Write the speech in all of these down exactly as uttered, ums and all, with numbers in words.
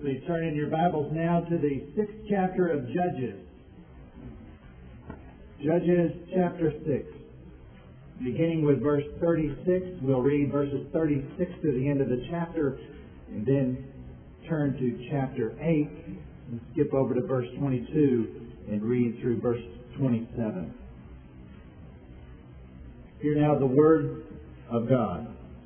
Please turn in your Bibles now to the sixth chapter of Judges. Judges chapter six. Beginning with verse thirty-six, we'll read verses thirty-six to the end of the chapter, and then turn to chapter eight and skip over to verse twenty-two and read through verse twenty-seven. Hear now the word of God.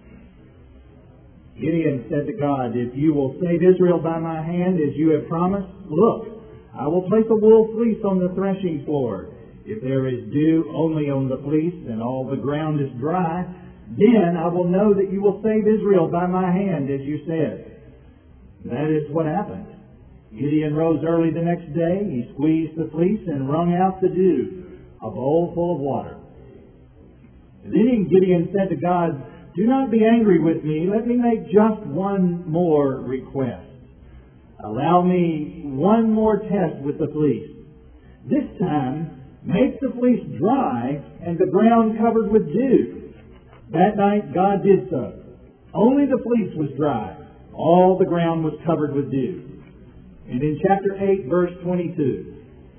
Gideon said to God, "If you will save Israel by my hand as you have promised, look, I will place a wool fleece on the threshing floor. If there is dew only on the fleece and all the ground is dry, then I will know that you will save Israel by my hand as you said." That is what happened. Gideon rose early the next day. He squeezed the fleece and wrung out the dew, a bowl full of water. Then Gideon said to God, "Do not be angry with me. Let me make just one more request. Allow me one more test with the fleece. This time, make the fleece dry and the ground covered with dew." That night, God did so. Only the fleece was dry. All the ground was covered with dew. And in chapter eight, verse twenty-two,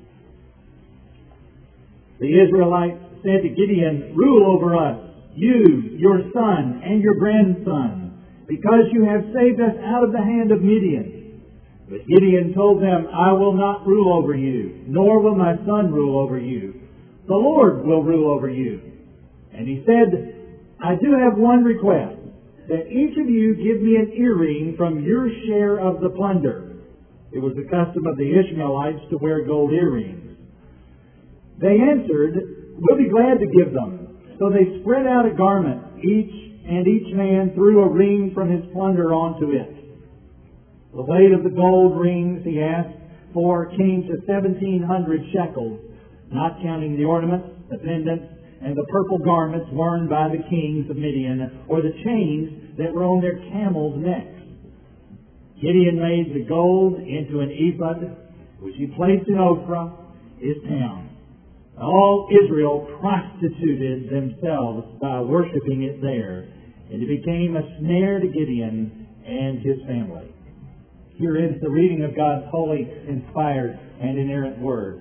the Israelites said to Gideon, "Rule over us, you, your son, and your grandson, because you have saved us out of the hand of Midian." But Gideon told them, "I will not rule over you, nor will my son rule over you. The Lord will rule over you." And he said, "I do have one request, that each of you give me an earring from your share of the plunder." It was the custom of the Ishmaelites to wear gold earrings. They answered, "We'll be glad to give them." So they spread out a garment, each and each man threw a ring from his plunder onto it. The weight of the gold rings, he asked for, came to seventeen hundred shekels, not counting the ornaments, the pendants, and the purple garments worn by the kings of Midian, or the chains that were on their camels' necks. Gideon made the gold into an ephod, which he placed in Ophrah, his town. All Israel prostituted themselves by worshiping it there, and it became a snare to Gideon and his family. Here is the reading of God's holy, inspired, and inerrant Word.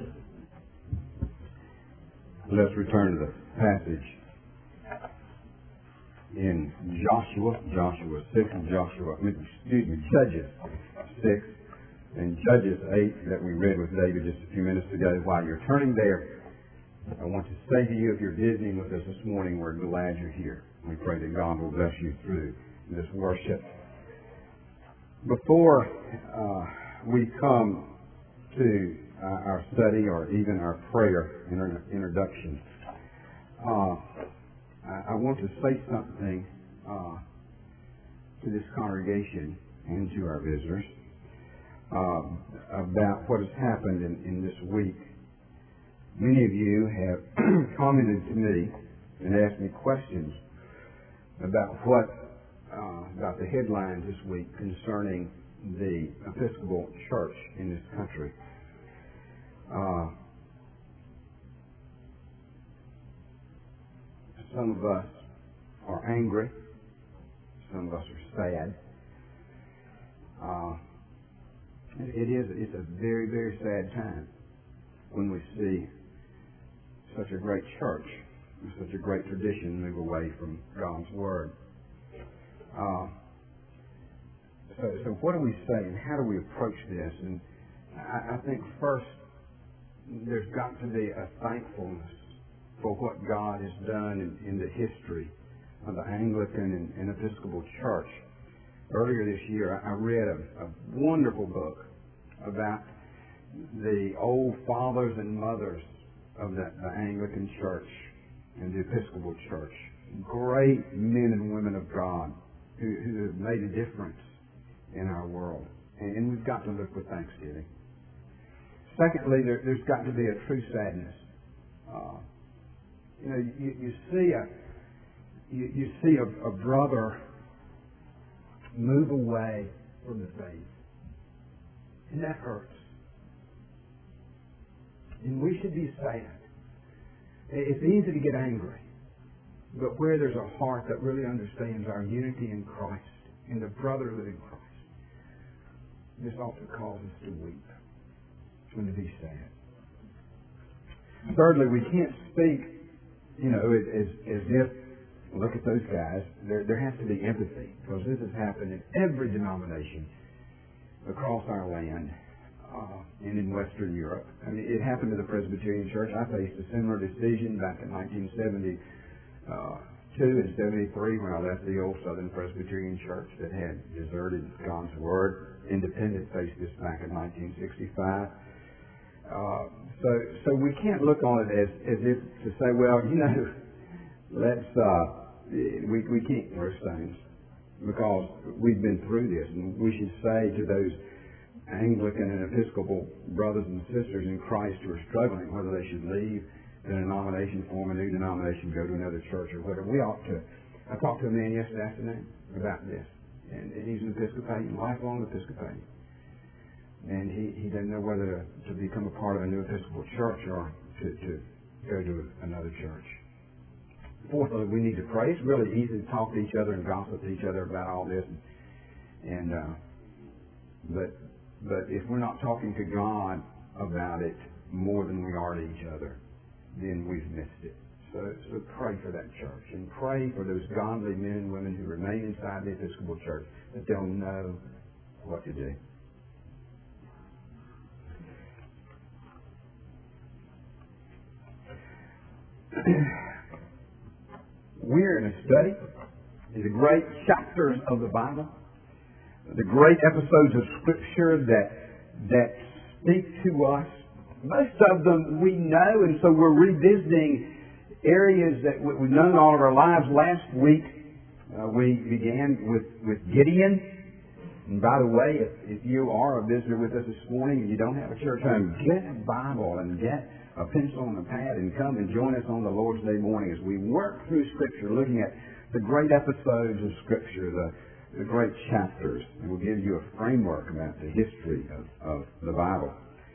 Let's return to the passage in Joshua, Joshua six, and Joshua, excuse me, Judges six, and Judges eight that we read with David just a few minutes ago. While you're turning there, I want to say to you, if you're visiting with us this morning, we're glad you're here. We pray that God will bless you through this worship. Before uh, we come to uh, our study or even our prayer inter- introduction, uh, I-, I want to say something uh, to this congregation and to our visitors uh, about what has happened in, in this week. Many of you have commented to me and asked me questions about what, uh, about the headlines this week concerning the Episcopal Church in this country. Uh, some of us are angry. Some of us are sad. Uh, it is, it's a very, very sad time when we see such a great church, such a great tradition move away from God's Word. Uh, so, so what do we say and how do we approach this? And I, I think first there's got to be a thankfulness for what God has done in, in the history of the Anglican and, and Episcopal Church. Earlier this year I read a, a wonderful book about the old fathers and mothers of the, the Anglican Church and the Episcopal Church. Great men and women of God who, who have made a difference in our world. And, and we've got to look with thanksgiving. Secondly, there, there's got to be a true sadness. Uh, you know, you, you see a you, you see a, a brother move away from the faith. And that hurts. And we should be sad. It's easy to get angry. But where there's a heart that really understands our unity in Christ and the brotherhood in Christ, this ought to cause us to weep and to be sad. Thirdly, we can't speak, you know, as, as if, look at those guys. There, there has to be empathy, because this has happened in every denomination across our land uh, and in Western Europe. I mean, it happened to the Presbyterian Church. I faced a similar decision back in nineteen seventy-two and seventy-three when I left the old Southern Presbyterian Church that had deserted God's Word. Independent faced this back in nineteen sixty-five. Uh, so, so we can't look on it as, as if to say, well, you know, let's, uh, we, we can't throw stones because we've been through this. And we should say to those Anglican and Episcopal brothers and sisters in Christ who are struggling, whether they should leave the denomination, form a new denomination, go to another church or whatever, we ought to. I talked to a man yesterday afternoon about this. And he's an Episcopalian, lifelong Episcopalian. And he, he doesn't know whether to, to become a part of a new Episcopal church or to, to go to another church. Fourthly, we need to pray. It's really easy to talk to each other and gossip to each other about all this. And, and uh, but but if we're not talking to God about it more than we are to each other, then we've missed it. So, so pray for that church and pray for those godly men and women who remain inside the Episcopal Church, that they'll know what to do. We're in a study in the great chapters of the Bible, the great episodes of Scripture that that speak to us. Most of them we know, and so we're revisiting areas that we've known all of our lives. Last week uh, we began with, with Gideon. And by the way, if, if you are a visitor with us this morning and you don't have a church home, get a Bible and get a pencil and a pad and come and join us on the Lord's Day morning as we work through Scripture, looking at the great episodes of Scripture, the, the great chapters. And we'll give you a framework about the history of, of the Bible.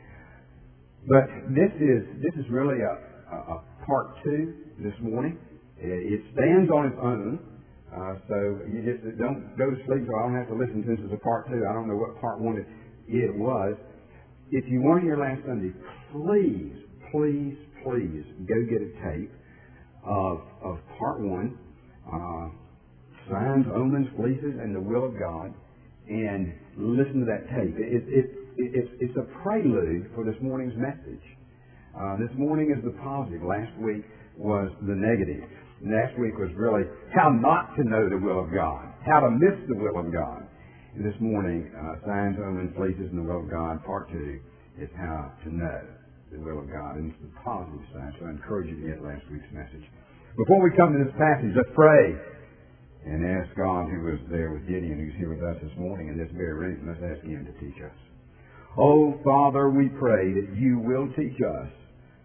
But this is this is really a, a, a part two this morning. It, it stands on its own. Uh, so you just don't go to sleep so I don't have to listen to this as a part two. I don't know what part one it, it was. If you weren't here last Sunday, please, please, please go get a tape of, of part one, uh, Signs, Omens, Fleeces, and the Will of God, and listen to that tape. It, it, it, it's, it's a prelude for this morning's message. Uh, this morning is the positive. Last week was the negative. Last week was really how not to know the will of God, how to miss the will of God. And this morning, uh, Signs, Omens, Fleeces, and the Will of God, part two, is how to know the will of God. And it's the positive side, so I encourage you to get last week's message. Before we come to this passage, let's pray and ask God, who was there with Gideon, who's here with us this morning in this very room, let's ask Him to teach us. Oh, Father, we pray that You will teach us.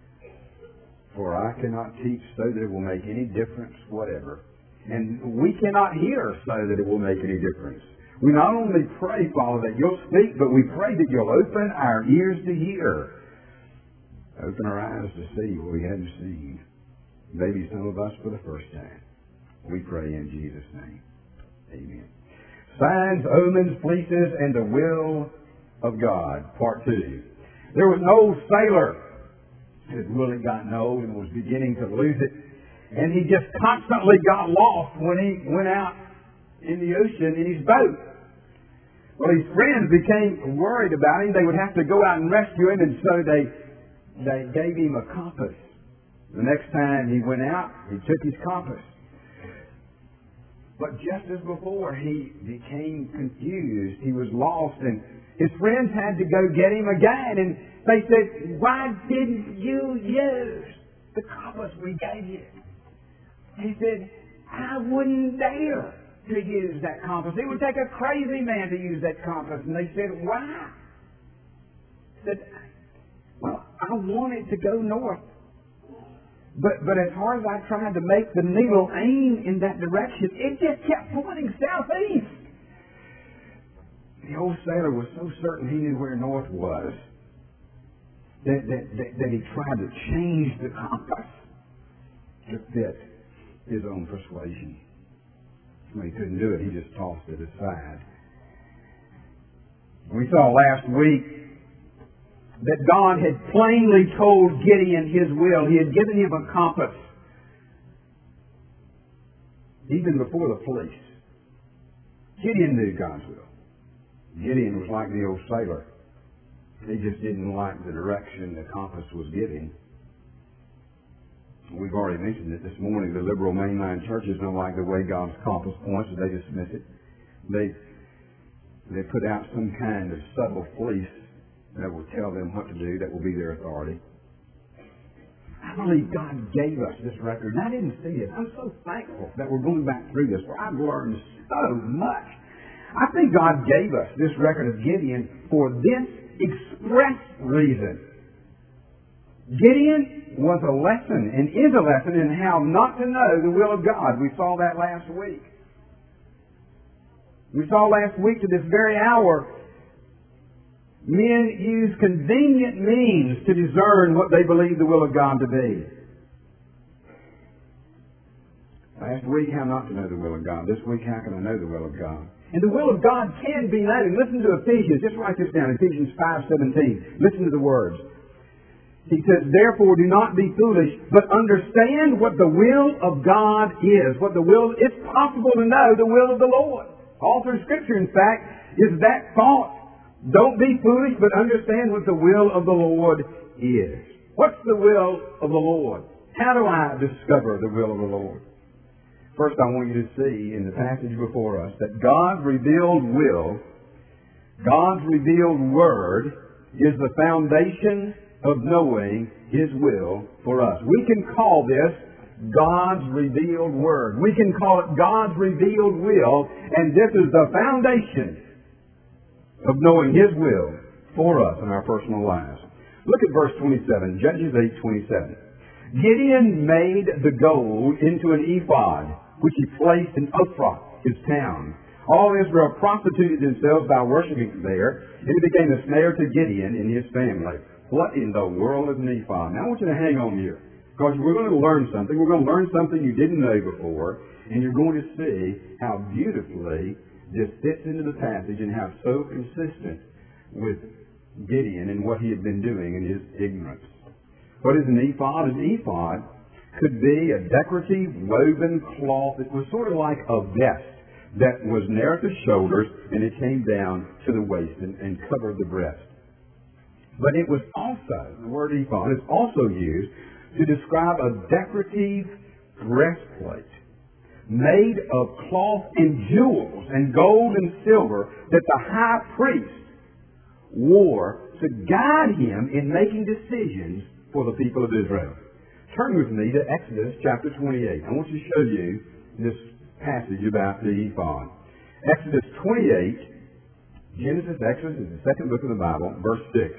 For I cannot teach so that it will make any difference whatever. And we cannot hear so that it will make any difference. We not only pray, Father, that You'll speak, but we pray that You'll open our ears to hear. Open our eyes to see what we hadn't seen. Maybe some of us for the first time. We pray in Jesus' name. Amen. Signs, Omens, Fleeces, and the Will of God, Part two. There was an old sailor had really gotten old and was beginning to lose it. And he just constantly got lost when he went out in the ocean in his boat. Well, his friends became worried about him. They would have to go out and rescue him, and so they they gave him a compass. The next time he went out, he took his compass. But just as before, he became confused. He was lost, and his friends had to go get him again. And they said, "Why didn't you use the compass we gave you?" He said, "I wouldn't dare to use that compass. It would take a crazy man to use that compass." And they said, "Why?" He said, "Well, I want it to go north. But but as hard as I tried to make the needle aim in that direction, it just kept pointing southeast." The old sailor was so certain he knew where north was that, that, that, that he tried to change the compass to fit his own persuasion. When he couldn't do it, he just tossed it aside. We saw last week that God had plainly told Gideon his will. He had given him a compass even before the police. Gideon knew God's will. Gideon was like the old sailor. He just didn't like the direction the compass was giving. We've already mentioned it this morning. The liberal mainline churches don't like the way God's compass points, so they dismiss it. They they put out some kind of subtle fleece that will tell them what to do, that will be their authority. I believe God gave us this record, and I didn't see it. I'm so thankful that we're going back through this, where I've learned so much. I think God gave us this record of Gideon for this express reason. Gideon was a lesson, and is a lesson, in how not to know the will of God. We saw that last week. We saw last week, to this very hour, men use convenient means to discern what they believe the will of God to be. Last week, how not to know the will of God. This week, how can I know the will of God? And the will of God can be known. Listen to Ephesians. Just write this down. Ephesians five seventeen. Listen to the words. He says, therefore do not be foolish, but understand what the will of God is. What the will, it's possible to know the will of the Lord. All through Scripture, in fact, is that thought. Don't be foolish, but understand what the will of the Lord is. What's the will of the Lord? How do I discover the will of the Lord? First, I want you to see in the passage before us that God's revealed will, God's revealed word, is the foundation of knowing His will for us. We can call this God's revealed word. We can call it God's revealed will, and this is the foundation of knowing His will for us in our personal lives. Look at verse twenty-seven, Judges eight twenty-seven. Gideon made the gold into an ephod, which he placed in Ophrah, his town. All Israel prostituted themselves by worshiping there, and it became a snare to Gideon and his family. What in the world is an ephod? Now I want you to hang on here, because we're going to learn something. We're going to learn something you didn't know before, and you're going to see how beautifully this fits into the passage and how it's so consistent with Gideon and what he had been doing in his ignorance. What is an ephod? An ephod could be a decorative woven cloth. It was sort of like a vest that was near at the shoulders and it came down to the waist and, and covered the breast. But it was also, the word ephod is also used to describe a decorative breastplate made of cloth and jewels and gold and silver that the high priest wore to guide him in making decisions for the people of Israel. Turn with me to Exodus chapter twenty-eight. I want to show you this passage about the ephod. Exodus twenty-eight, Genesis, Exodus is the second book of the Bible, verse six.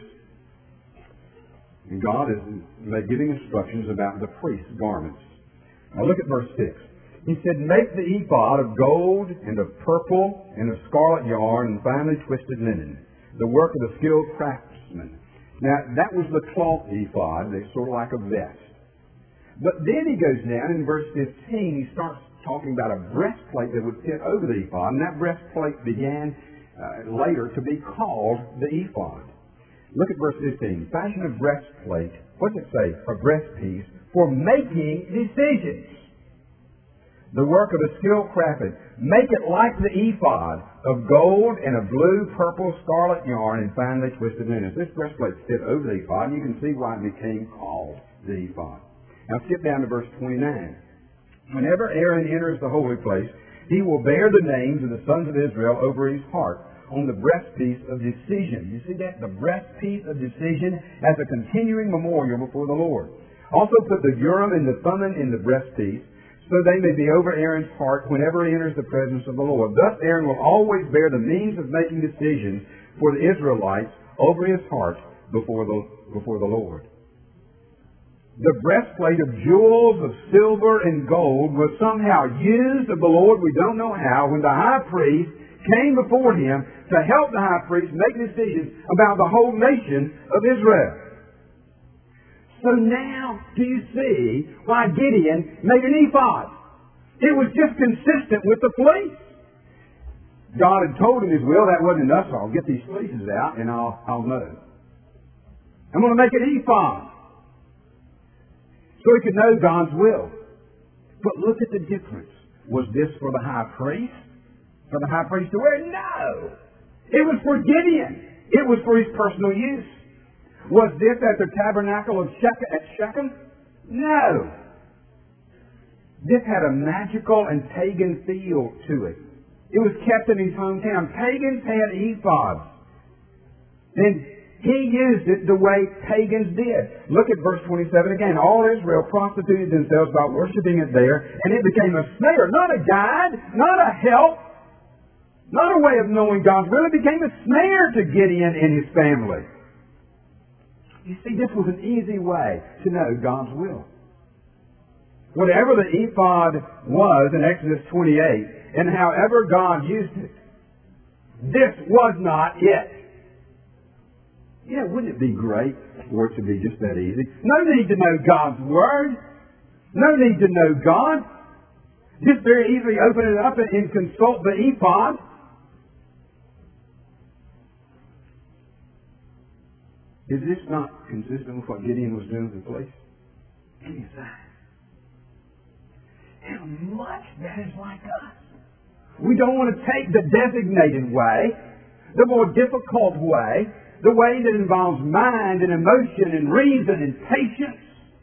And God is giving instructions about the priest's garments. Now look at verse six. He said, make the ephod of gold and of purple and of scarlet yarn and finely twisted linen, the work of the skilled craftsman. Now that was the cloth ephod. It's sort of like a vest. But then he goes down in verse fifteen, he starts talking about a breastplate that would fit over the ephod, and that breastplate began uh, later to be called the ephod. Look at verse fifteen. Fashion a breastplate, what does it say? A breastpiece for making decisions. The work of a skilled craftsman. Make it like the ephod of gold and of blue, purple, scarlet yarn and finely twisted linen. This breastplate fit over the ephod, and you can see why it became called the ephod. Now skip down to verse twenty-nine. Whenever Aaron enters the holy place, he will bear the names of the sons of Israel over his heart on the breastpiece of decision. You see that? The breastpiece of decision as a continuing memorial before the Lord. Also put the Urim and the Thummim in the breastpiece, so they may be over Aaron's heart whenever he enters the presence of the Lord. Thus Aaron will always bear the means of making decisions for the Israelites over his heart before the, before the Lord. The breastplate of jewels, of silver and gold was somehow used of the Lord, we don't know how, when the high priest came before him to help the high priest make decisions about the whole nation of Israel. So now, do you see why Gideon made an ephod? It was just consistent with the fleece. God had told him his will. That wasn't enough, so I'll get these fleeces out and I'll, I'll know. I'm going to make an ephod so he could know God's will. But look at the difference. Was this for the high priest? For the high priest to wear? No! It was for Gideon. It was for his personal use. Was this at the tabernacle of Shechem, at Shechem? No! This had a magical and pagan feel to it. It was kept in his hometown. Pagans had ephods. And he used it the way pagans did. Look at verse twenty-seven again. All Israel prostituted themselves by worshiping it there, and it became a snare, not a guide, not a help, not a way of knowing God's will. It became a snare to Gideon and his family. You see, this was an easy way to know God's will. Whatever the ephod was in Exodus twenty-eight, and however God used it, this was not it. Yeah, wouldn't it be great for it to be just that easy? No need to know God's Word. No need to know God. Just very easily open it up and, and consult the ephod. Is this not consistent with what Gideon was doing with the police? Give me a sign. How much that is like us. We don't want to take the designated way, the more difficult way, the way that involves mind and emotion and reason and patience.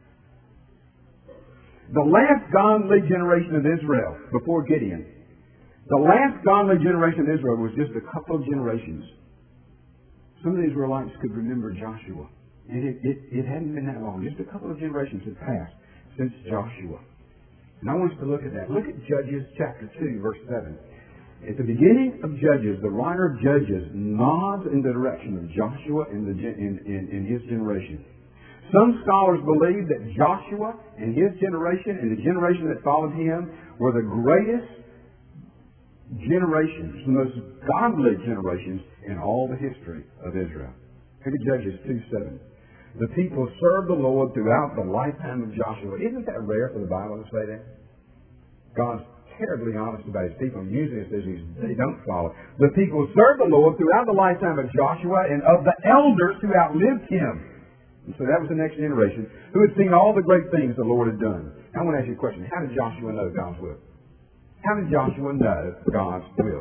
The last godly generation of Israel, before Gideon, the last godly generation of Israel was just a couple of generations. Some of the Israelites could remember Joshua. And it, it, it hadn't been that long. Just a couple of generations had passed since Joshua. And I want us to look at that. Look at Judges chapter two, verse seven. At the beginning of Judges, the writer of Judges nods in the direction of Joshua and, the, in, in, in his generation. Some scholars believe that Joshua and his generation and the generation that followed him were the greatest generations, the most godly generations in all the history of Israel. Look at Judges two seven. The people served the Lord throughout the lifetime of Joshua. Isn't that rare for the Bible to say that? God's terribly honest about his people, and usually it says they don't follow. The people served the Lord throughout the lifetime of Joshua and of the elders who outlived him. And so that was the next generation who had seen all the great things the Lord had done. I want to ask you a question. How did Joshua know God's will? How did Joshua know God's will?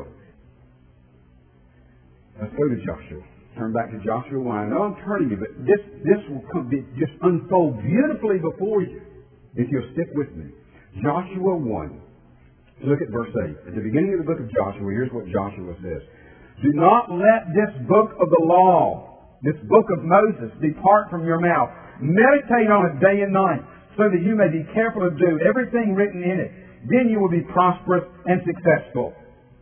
Let's go to Joshua. Turn back to Joshua one. I know I'm turning you, but this, this will be, just unfold beautifully before you if you'll stick with me. Joshua one. Look at verse eight. At the beginning of the book of Joshua, here's what Joshua says. Do not let this book of the law, this book of Moses, depart from your mouth. Meditate on it day and night, so that you may be careful to do everything written in it. Then you will be prosperous and successful.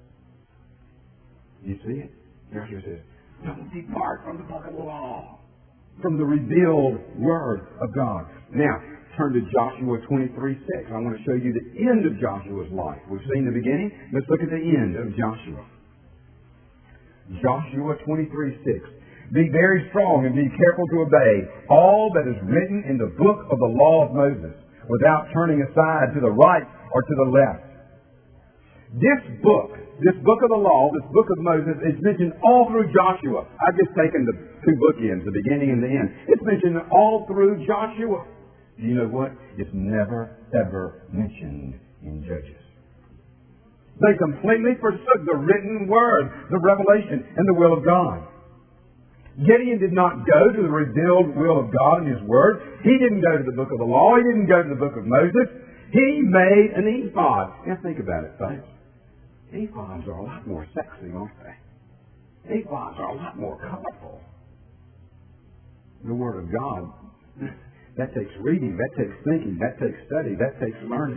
You see it? Joshua says, don't depart from the book of the law, from the revealed Word of God. Now, turn to Joshua twenty-three six. I want to show you the end of Joshua's life. We've seen the beginning. Let's look at the end of Joshua. Joshua twenty-three six. Be very strong and be careful to obey all that is written in the book of the law of Moses, without turning aside to the right or to the left. This book, this book of the law, this book of Moses, is mentioned all through Joshua. I've just taken the two bookends, the beginning and the end. It's mentioned all through Joshua. Do you know what? It's never, ever mentioned in Judges. They completely forsook the written word, the revelation, and the will of God. Gideon did not go to the revealed will of God in His Word. He didn't go to the book of the law. He didn't go to the book of Moses. He made an ephod. Now think about it, folks. Ephods are a lot more sexy, aren't they? Ephods are a lot more colorful. The Word of God, that takes reading, that takes thinking, that takes study, that takes learning.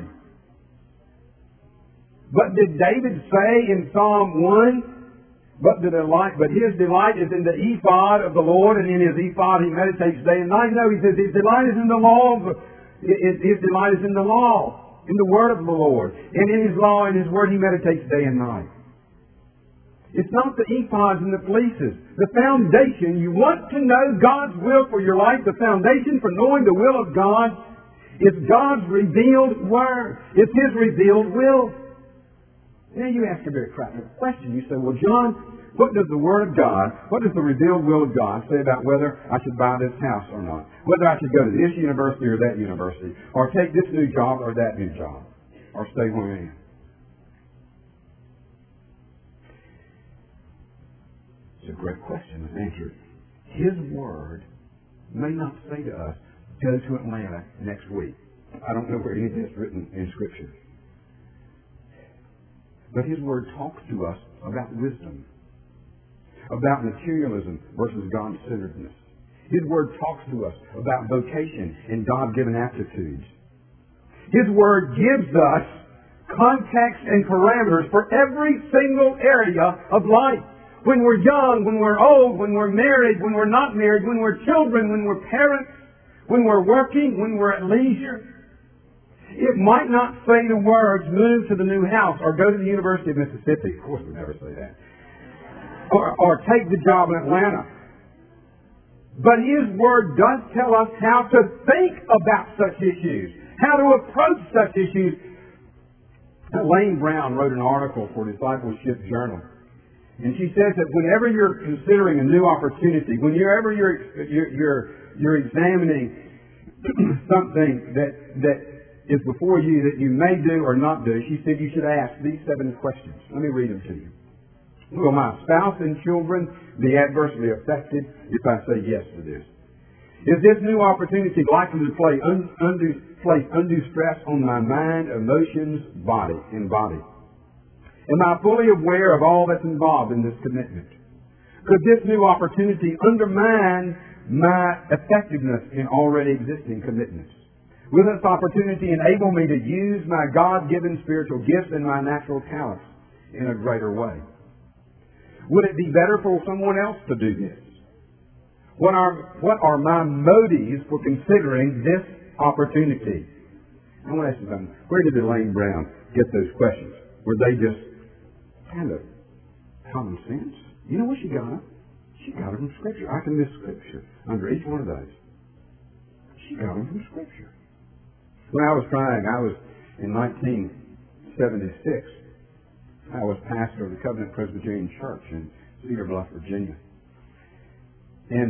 But did David say in Psalm one, but the delight, but his delight is in the ephod of the Lord, and in his ephod he meditates day and night? No, he says his delight is in the law. Of, his, his delight is in the law, in the word of the Lord, and in His law and His word he meditates day and night. It's not the ephods and the fleeces. The foundation, you want to know God's will for your life, the foundation for knowing the will of God is God's revealed Word. It's His revealed will. Now you ask a very practical question. You say, well, John, what does the Word of God, what does the revealed will of God say about whether I should buy this house or not? Whether I should go to this university or that university, or take this new job or that new job, or stay where I am? It's a great question. Let's answer it. His Word may not say to us, go to Atlanta next week. I don't know where any of this is written in Scripture. But His Word talks to us about wisdom, about materialism versus God-centeredness. His Word talks to us about vocation and God-given aptitudes. His Word gives us context and parameters for every single area of life. When we're young, when we're old, when we're married, when we're not married, when we're children, when we're parents, when we're working, when we're at leisure. It might not say the words, move to the new house, or go to the University of Mississippi. Of course, we never say that. Or, or take the job in Atlanta. But His Word does tell us how to think about such issues, how to approach such issues. Elaine Brown wrote an article for Discipleship Journal. And she says that whenever you're considering a new opportunity, whenever you're, you're, you're, you're examining something that, that is before you that you may do or not do, she said you should ask these seven questions. Let me read them to you. Will my spouse and children be adversely affected if I say yes to this? Is this new opportunity likely to play un, undue, place undue stress on my mind, emotions, body, and body? Am I fully aware of all that's involved in this commitment? Could this new opportunity undermine my effectiveness in already existing commitments? Will this opportunity enable me to use my God-given spiritual gifts and my natural talents in a greater way? Would it be better for someone else to do this? What are, what are my motives for considering this opportunity? I want to ask you something. Where did Elaine Brown get those questions? Were they just kind of common sense? You know where she got them? She got them from Scripture. I can miss Scripture under each one of those. She got them from Scripture. When I was trying, I was in nineteen seventy-six, I was pastor of the Covenant Presbyterian Church in Cedar Bluff, Virginia. And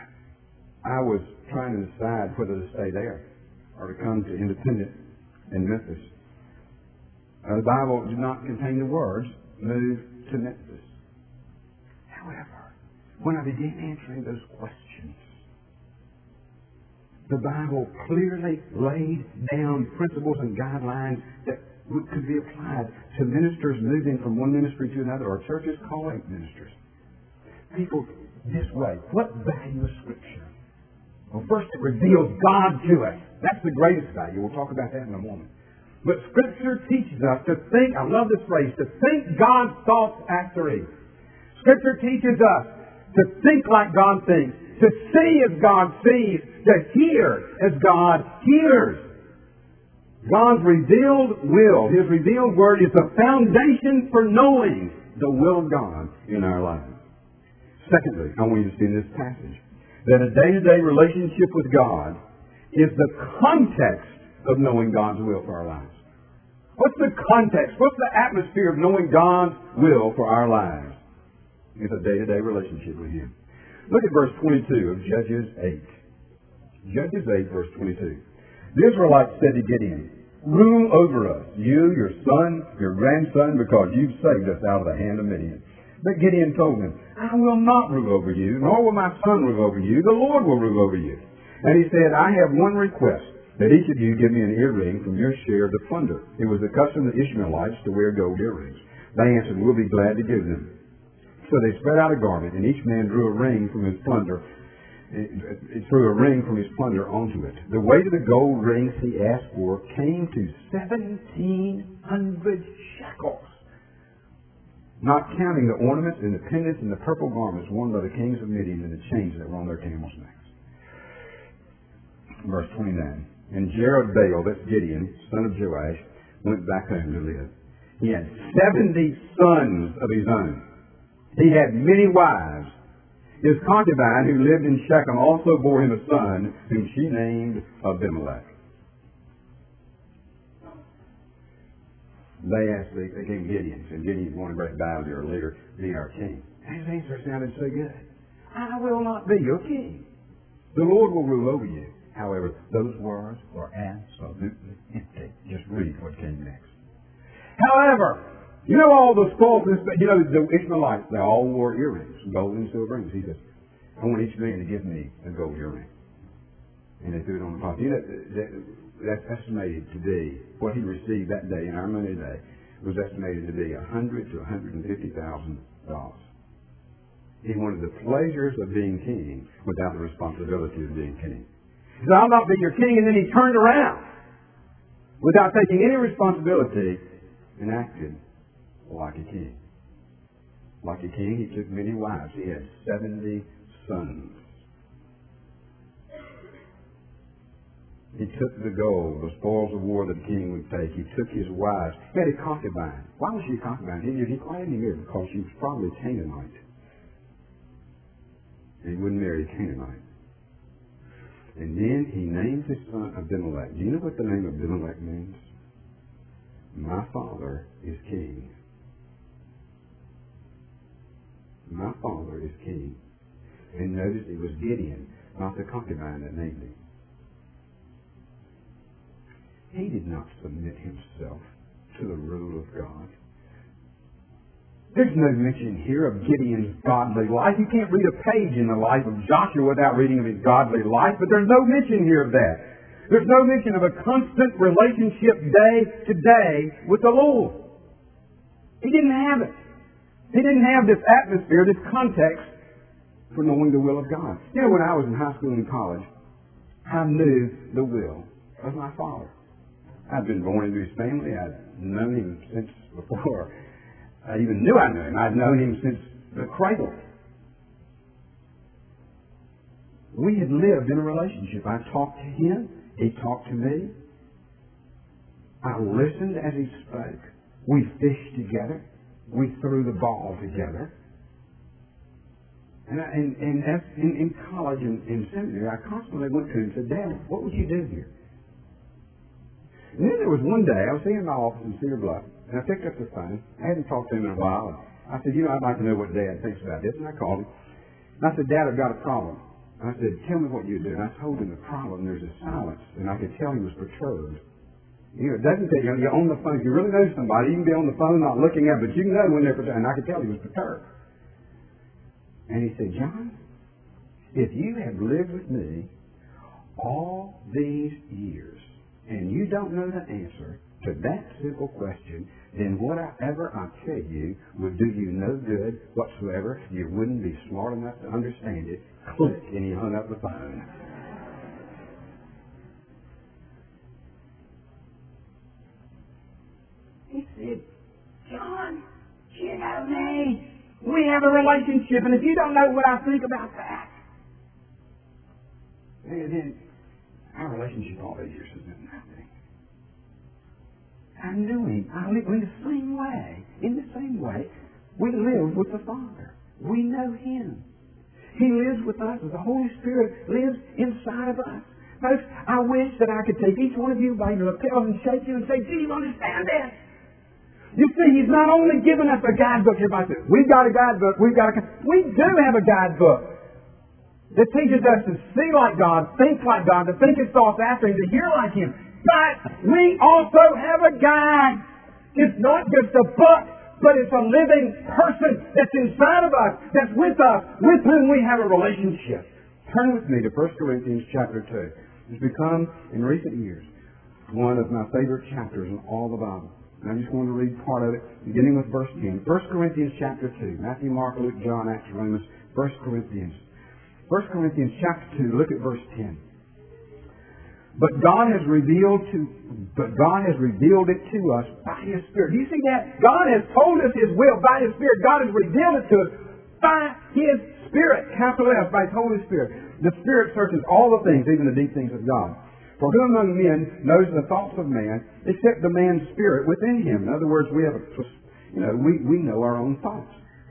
I was trying to decide whether to stay there or to come to Independent in Memphis. Uh, the Bible did not contain the words, move to Memphis. However, when I began answering those questions, the Bible clearly laid down principles and guidelines that could be applied to ministers moving from one ministry to another, or churches calling ministers. People this way. What value is Scripture? Well, first it reveals God to us. That's the greatest value. We'll talk about that in a moment. But Scripture teaches us to think, I love this phrase, to think God's thoughts after He. Scripture teaches us to think like God thinks, to see as God sees, to hear as God hears. God's revealed will, His revealed Word, is the foundation for knowing the will of God in our lives. Secondly, I want you to see in this passage that a day-to-day relationship with God is the context of knowing God's will for our lives. What's the context? What's the atmosphere of knowing God's will for our lives? It's a day-to-day relationship with Him. Look at verse twenty-two of Judges eight. Judges eight, verse twenty-two. The Israelites said to Gideon, rule over us, you, your son, your grandson, because you've saved us out of the hand of Midian. But Gideon told them, I will not rule over you, nor will my son rule over you. The Lord will rule over you. And he said, I have one request, that each of you give me an earring from your share of the plunder. It was the custom of the Ishmaelites to wear gold earrings. They answered, we'll be glad to give them. So they spread out a garment, and each man drew a ring from his plunder, threw a ring from his plunder onto it. The weight of the gold rings he asked for came to seventeen hundred shekels, not counting the ornaments and the pendants and the purple garments worn by the kings of Midian and the chains that were on their camels' necks. Verse twenty-nine. And Jerubbaal, that's Gideon, son of Joash, went back home to live. He had seventy sons of his own. He had many wives. His concubine, who lived in Shechem, also bore him a son, whom she named Abimelech. they asked the, the King Gideon, and Gideon wanted a great battle or leader, be our king. And his answer sounded so good. I will not be your king. The Lord will rule over you. However, those words were absolutely empty. Just read what came next. However, you know all the spoils, you know, the Ishmaelites, they all wore earrings, gold and silver rings. He says, I want each man to give me a gold earring. And they threw it on the top. You know, that, that's estimated to be, what he received that day in our money today, was estimated to be one hundred thousand to one hundred fifty thousand dollars. He wanted the pleasures of being king without the responsibility of being king. He said, I'll not be your king, and then he turned around without taking any responsibility and acted like a king. Like a king, he took many wives. He had seventy sons. He took the gold, the spoils of war that the king would take. He took his wives. He had a concubine. Why was she a concubine? He, he quite didn't hear because she was probably Canaanite. And he wouldn't marry a Canaanite. And then he named his son Abimelech. Do you know what the name Abimelech means? My father is king. My father is king. And notice it was Gideon, not the concubine, that named him. He did not submit himself to the rule of God. There's no mention here of Gideon's godly life. You can't read a page in the life of Joshua without reading of his godly life, but there's no mention here of that. There's no mention of a constant relationship day to day with the Lord. He didn't have it. He didn't have this atmosphere, this context for knowing the will of God. You know, when I was in high school and college, I knew the will of my father. I'd been born into his family. I'd known him since before I even knew I knew him. I'd known him since the cradle. We had lived in a relationship. I talked to him. He talked to me. I listened as he spoke. We fished together. We threw the ball together. And, I, and, and as in, in college and in seminary, I constantly went to him and said, Dad, what would you do here? And then there was one day, I was sitting in my office in Cedar Bluff, and I picked up the phone. I hadn't talked to him in a while. And I said, you know, I'd like to know what Dad thinks about this. And I called him. And I said, Dad, I've got a problem. And I said, tell me what you do. And I told him the problem. There's a silence. And I could tell he was perturbed. You know, it doesn't take you, you're on the phone. If you really know somebody, you can be on the phone not looking at it, but you can know when they're perturbed. And I could tell he was perturbed. And he said, John, if you have lived with me all these years, and you don't know the answer to that simple question, then whatever I tell you would do you no good whatsoever. You wouldn't be smart enough to understand it. Click, and he hung up the phone. He said, John, you know me. We have a relationship, and if you don't know what I think about that, and then our relationship all these years has been nothing. I knew him. I lived in the same way. In the same way, we live with the Father. We know him. He lives with us. The Holy Spirit lives inside of us. Folks, I wish that I could take each one of you by your lapels and shake you and say, do you understand this? You see, he's not only given us a guidebook. Everybody says, we've got a guidebook. We've got a... We do have a guidebook that teaches us to see like God, think like God, to think His thoughts after Him, to hear like Him. But we also have a guide. It's not just a book, but it's a living person that's inside of us, that's with us, with whom we have a relationship. Turn with me to First Corinthians chapter two. It's become, in recent years, one of my favorite chapters in all the Bible. And I just want to read part of it, beginning with verse ten. First Corinthians chapter two. Matthew, Mark, Luke, John, Acts, Romans. First Corinthians. First Corinthians chapter two, look at verse ten. But God has revealed to but God has revealed it to us by His Spirit. Do you see that? God has told us His will by His Spirit. God has revealed it to us by His Spirit. Capital F, by His Holy Spirit. The Spirit searches all the things, even the deep things of God. For who among men knows the thoughts of man, except the man's spirit within him? In other words, we have a, you know, we, we know our own thoughts.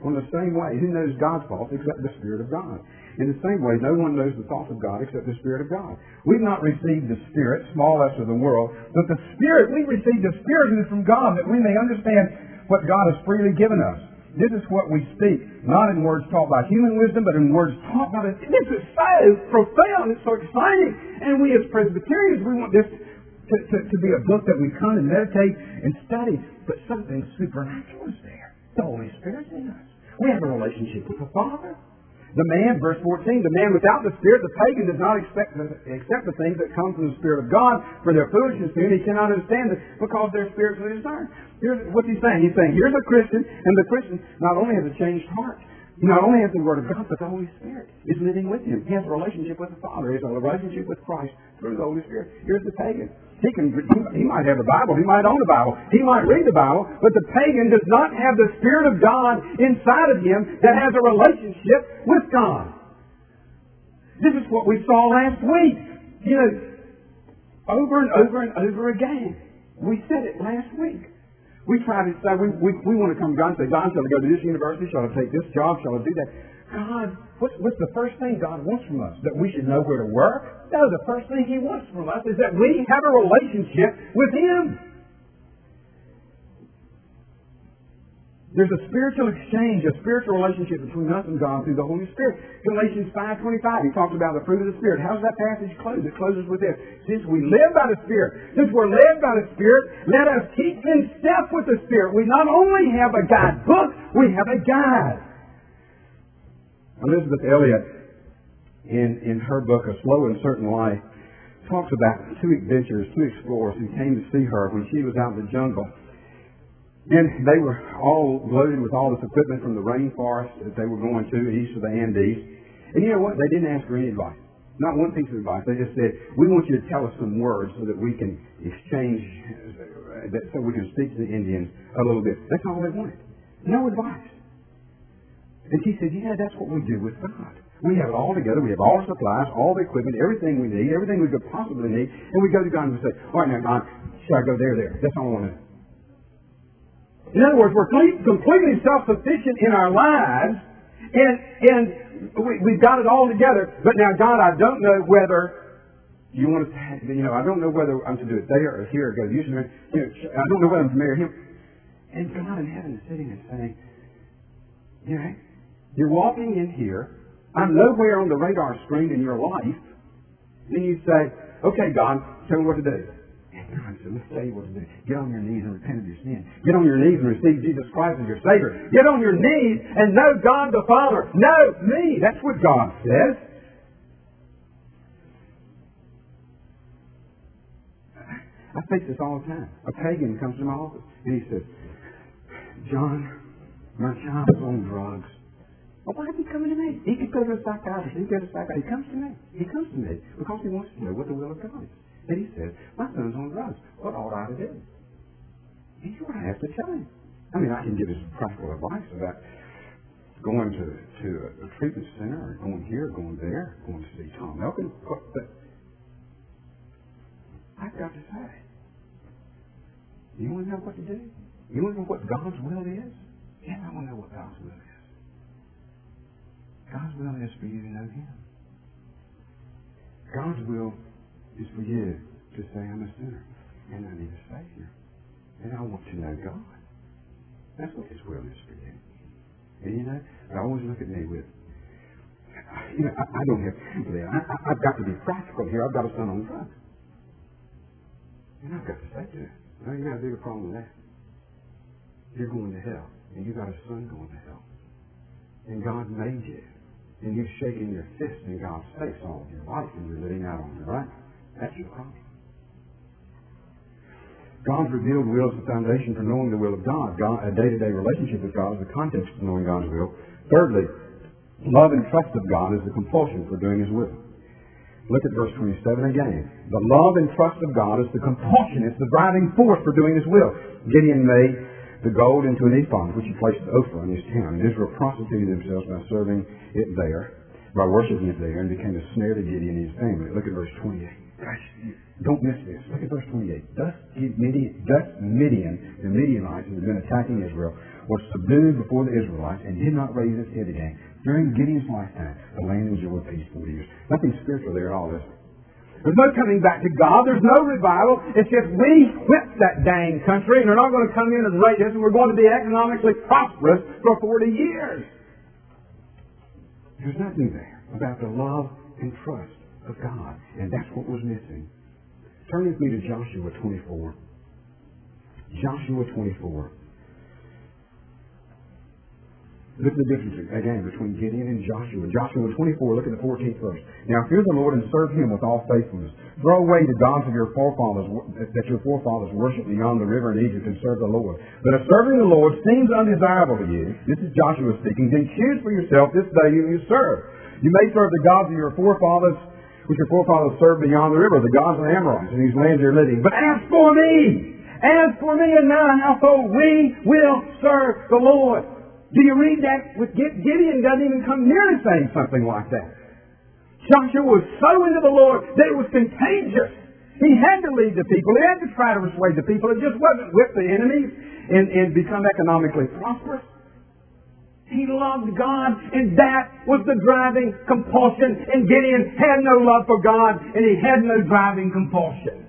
On the same way, who knows God's thoughts except the Spirit of God? In the same way, no one knows the thoughts of God except the Spirit of God. We've not received the Spirit, small s of the world, but the Spirit, we received the Spirit who is from God, that we may understand what God has freely given us. This is what we speak, not in words taught by human wisdom, but in words taught by the... This is so profound, it's so exciting. And we as Presbyterians, we want this to, to, to be a book that we come and meditate and study, but something supernatural is there. The Holy Spirit in us. We have a relationship with the Father. The man, verse fourteen, the man without the Spirit, the pagan, does not expect the, accept the things that come from the Spirit of God, for their foolishness to him. He cannot understand it because they're spiritually discerned. Here's what's he saying. He's saying, here's a Christian, and the Christian not only has a changed heart, he not only has the Word of God, but the Holy Spirit is living with him. He has a relationship with the Father. He has a relationship with Christ through the Holy Spirit. Here's the pagan. He can, he might have a Bible. He might own a Bible. He might read the Bible. But the pagan does not have the Spirit of God inside of him that has a relationship with God. This is what we saw last week. You know, over and over and over again. We said it last week. We try to say, we, we, we want to come to God and say, God, shall I go to this university? Shall I take this job? Shall I do that? God, what's, what's the first thing God wants from us? That we should know where to work? No, the first thing He wants from us is that we have a relationship with Him. There's a spiritual exchange, a spiritual relationship between us and God through the Holy Spirit. Galatians five twenty-five, he talks about the fruit of the Spirit. How does that passage close? It closes with this. Since we live by the Spirit, since we're led by the Spirit, let us keep in step with the Spirit. We not only have a guidebook, we have a guide. Elizabeth Elliot, in, in her book, A Slow and Certain Life, talks about two adventurers, two explorers who came to see her when she was out in the jungle. And they were all loaded with all this equipment from the rainforest that they were going to, east of the Andes. And you know what? They didn't ask for any advice. Not one piece of advice. They just said, we want you to tell us some words so that we can exchange, so we can speak to the Indians a little bit. That's all they wanted. No advice. And she said, yeah, that's what we do with God. We have it all together. We have all the supplies, all the equipment, everything we need, everything we could possibly need. And we go to God and we say, all right, now, God, should I go there, there? That's all I want to do. In other words, we're completely self-sufficient in our lives, and and we, we've got it all together. But now, God, I don't know whether you want to, you know, I don't know whether I'm to do it there or here or go to you. Know, I don't know whether I'm to marry him. And God in heaven is sitting and saying, you know, you're walking in here. I'm nowhere on the radar screen in your life. Then you say, okay, God, tell me what to do. God said, let's tell you what to do. Get on your knees and repent of your sin. Get on your knees and receive Jesus Christ as your Savior. Get on your knees and know God the Father. Know me. That's what God says. I face this all the time. A pagan comes to my office and he says, John, my child's on drugs. Well, why is he coming to me? He could go to a psychiatrist. He could go to a psychiatrist. He comes to me. He comes to me because he wants to know what the will of God is. And he says, my son's on drugs. What ought I to do? He's going to have to tell him. I mean, I can give him some practical advice about going to, to a treatment center or going here, going there, going to see Tom Elkin. But I've got to say, you want to know what to do? You want to know what God's will is? Yeah, I want to know what God's will is. God's will is for you to know Him. God's will is for you to say, I'm a sinner and I need a Savior. And I want to know God. That's what His will is for you. And you know, they always look at me with, you know, I, I don't have time for that. I, I, I've got to be practical here. I've got a son on drugs. And I've got to say to him, no, you got a bigger problem than that. You're going to hell. And you've got a son going to hell. And God made you. And you've shaken your fist in God's face all of your life and you're living out on your right. That's your problem. God's revealed will is the foundation for knowing the will of God. God. A day-to-day relationship with God is the context for knowing God's will. Thirdly, love and trust of God is the compulsion for doing His will. Look at verse twenty-seven again. The love and trust of God is the compulsion. It's the driving force for doing His will. Gideon made the gold into an ephod, which he placed Ophrah in his town. And Israel prostituted themselves by serving it there, by worshiping it there, and became a snare to Gideon and his family. Look at verse twenty-eight. Gosh, don't miss this. Look at verse twenty-eight. Thus Midian, thus Midian, the Midianites who had been attacking Israel, was subdued before the Israelites and did not raise its head again. During Gideon's lifetime, the land enjoyed peace forty years. Nothing spiritual there at all, is there? There's no coming back to God. There's no revival. It's just we whipped that dang country and they're not going to come in and raid us and we're going to be economically prosperous for forty years. There's nothing there about the love and trust of God. And that's what was missing. Turn with me to Joshua twenty-four. Joshua twenty-four. Look at the difference again between Gideon and Joshua. Joshua twenty-four, look at the fourteenth verse. Now fear the Lord and serve Him with all faithfulness. Throw away the gods of your forefathers that your forefathers worshipped beyond the river in Egypt and serve the Lord. But if serving the Lord seems undesirable to you, this is Joshua speaking, then choose for yourself this day whom you serve. You may serve the gods of your forefathers, which your forefathers served beyond the river, the gods of the Amorites, in whose land you're living. But as for me, as for me and my household, we will serve the Lord. Do you read that? With Gideon doesn't even come near to saying something like that. Joshua was so into the Lord that it was contagious. He had to lead the people. He had to try to persuade the people. It just wasn't whip the enemies and, and become economically prosperous. He loved God, and that was the driving compulsion. And Gideon had no love for God, and he had no driving compulsion.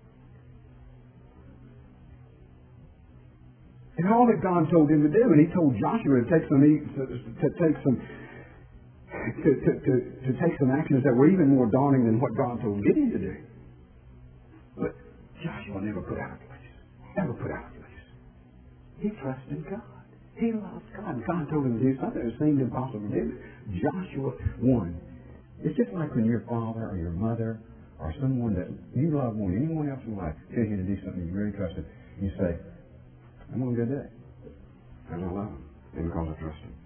And all that God told him to do, and He told Joshua to take some, to, to take some, to, to, to, to take some actions that were even more daunting than what God told Gideon to do. But Joshua never put out a place. Never put out a place. He trusted God. He loved God. God told him to do something that seemed impossible to do. Joshua one. It's just like when your father or your mother or someone that you love more than anyone else in life tells you to do something you really trusted. You say, I'm going to go do it. Because I love him. And because I trust him.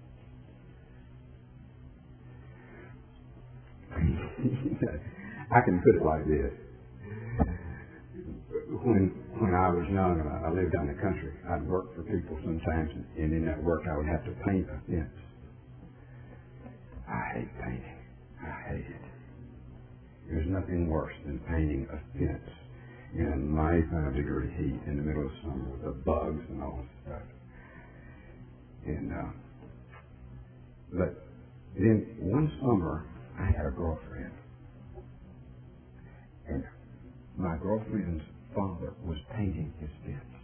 I can put it like this. When when I was young and I lived out in the country, I'd work for people sometimes, and in that work I would have to paint a fence. I hate painting. I hate it. There's nothing worse than painting a fence in a ninety-five degree heat in the middle of summer with the bugs and all this stuff. And uh, but then one summer I had a girlfriend, and my girlfriend's father was painting his fence.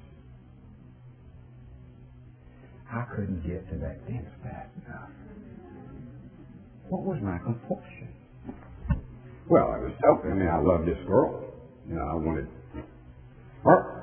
I couldn't get to that fence fast enough. What was my compulsion? Well, I was selfish. I mean, I loved this girl. You know, I wanted her.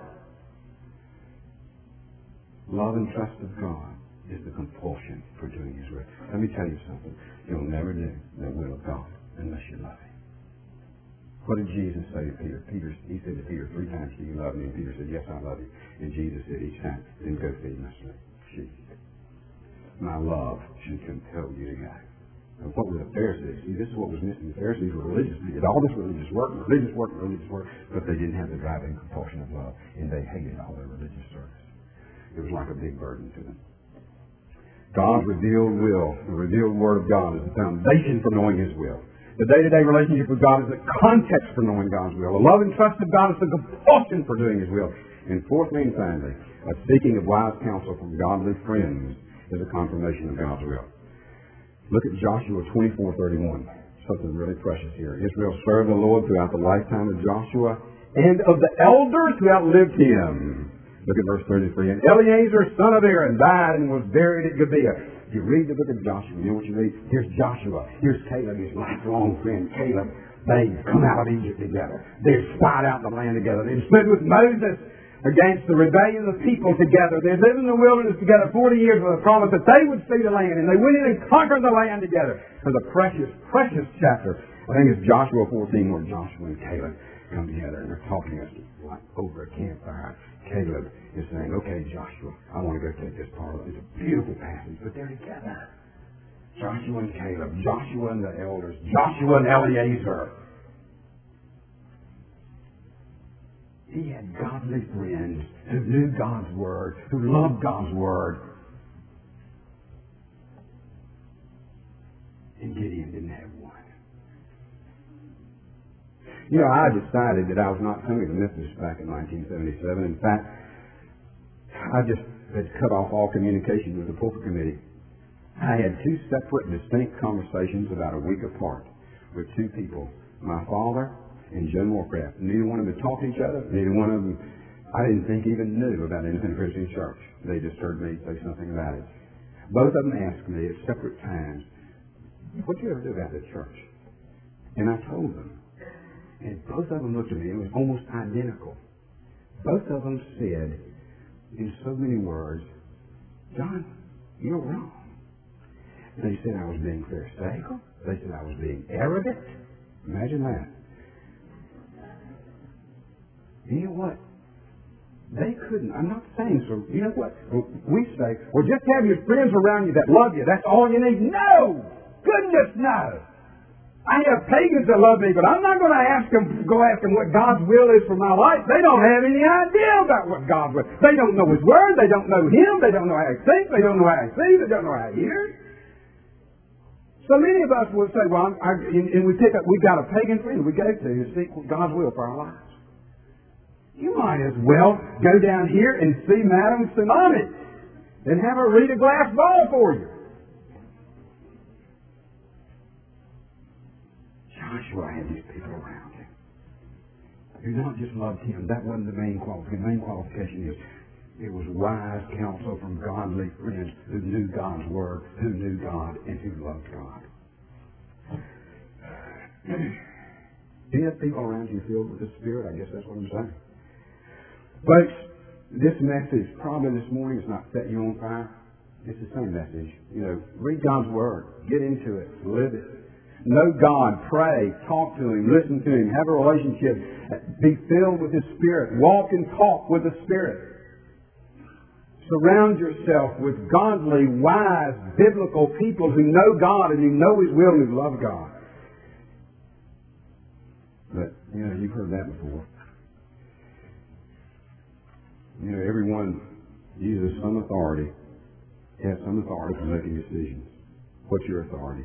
Love and trust of God is the compulsion for doing His will. Let me tell you something. You'll never do the will of God unless you love Him. What did Jesus say to Peter? Peter, He said to Peter three times, do you love me? And Peter said, yes, I love you. And Jesus said each time, then go feed my sheep. My love should compel you to go. And what were the Pharisees? See, this is what was missing. The Pharisees were religious. They did all this religious work, religious work, religious work, but they didn't have the driving compulsion of love, and they hated all their religious service. It was like a big burden to them. God's revealed will, the revealed Word of God, is the foundation for knowing His will. The day-to-day relationship with God is the context for knowing God's will. The love and trust of God is the compulsion for doing His will. And fourthly and finally, a seeking of wise counsel from godly friends is a confirmation of God's will. Look at Joshua twenty-four thirty-one. Something really precious here. Israel served the Lord throughout the lifetime of Joshua and of the elders who outlived him. Look at verse thirty-three. And Eleazar, son of Aaron, died and was buried at Gibeah. You read the book of Joshua. You know what you read? Here's Joshua. Here's Caleb, his lifelong friend, Caleb. They come out of Egypt together. They spied out the land together. They stood with Moses against the rebellion of the people together. They lived in the wilderness together forty years with a promise that they would see the land. And they went in and conquered the land together. It's a precious, precious chapter. I think it's Joshua fourteen where Joshua and Caleb come together and they're talking like over a campfire. Caleb is saying, okay, Joshua, I want to go take this part of it. It's a beautiful passage, but they're together. Joshua and Caleb, Joshua and the elders, Joshua and Eleazar. He had godly friends who knew God's Word, who loved God's Word. And Gideon didn't have one. You know, I decided that I was not coming to Methodist back in nineteen seventy-seven. In fact, I just had cut off all communication with the pulpit committee. I had two separate, distinct conversations about a week apart with two people, my father and Joe Moorcraft. Neither one of them talked to each other. Neither one of them, I didn't think even knew about Independent Christian Church. They just heard me say something about it. Both of them asked me at separate times, what did you ever do about this church? And I told them. And both of them looked at me. It was almost identical. Both of them said, in so many words, John, you're wrong. They said I was being pharisaical. They said I was being arrogant. Imagine that. You know what? They couldn't. I'm not saying so. You know what? We say, well, just have your friends around you that love you. That's all you need. No! Goodness, no! I have pagans that love me, but I'm not going to ask them, go ask them what God's will is for my life. They don't have any idea about what God's will is. They don't know His Word. They don't know Him. They don't know how He thinks. They don't know how He sees. They don't know how He hears. So many of us will say, well, I, and, and we pick up, we've got a pagan friend we go to to seek God's will for our lives. You might as well go down here and see Madame Tsunami and have her read a glass ball for you. Joshua had these people around him who not just loved him. That wasn't the main qualification. The main qualification is it was wise counsel from godly friends who knew God's Word, who knew God, and who loved God. Do you have people around you filled with the Spirit? I guess that's what I'm saying. Folks, this message probably this morning is not setting you on fire. It's the same message. You know, read God's Word. Get into it. Live it. Know God. Pray. Talk to Him. Listen to Him. Have a relationship. Be filled with His Spirit. Walk and talk with the Spirit. Surround yourself with godly, wise, biblical people who know God and who know His will and who love God. But, you know, you've heard that before. You know, everyone uses some authority, has some authority for making decisions. What's your authority?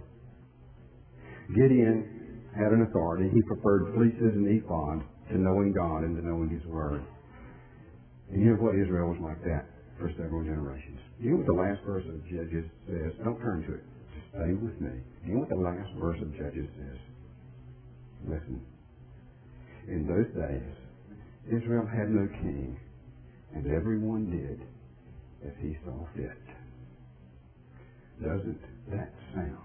Gideon had an authority. He preferred fleeces and ephod to knowing God and to knowing His Word. And you know what? Israel was like that for several generations. You know what the last verse of Judges says? Don't turn to it. Just stay with me. You know what the last verse of Judges says? Listen. In those days, Israel had no king, and everyone did as he saw fit. Doesn't that sound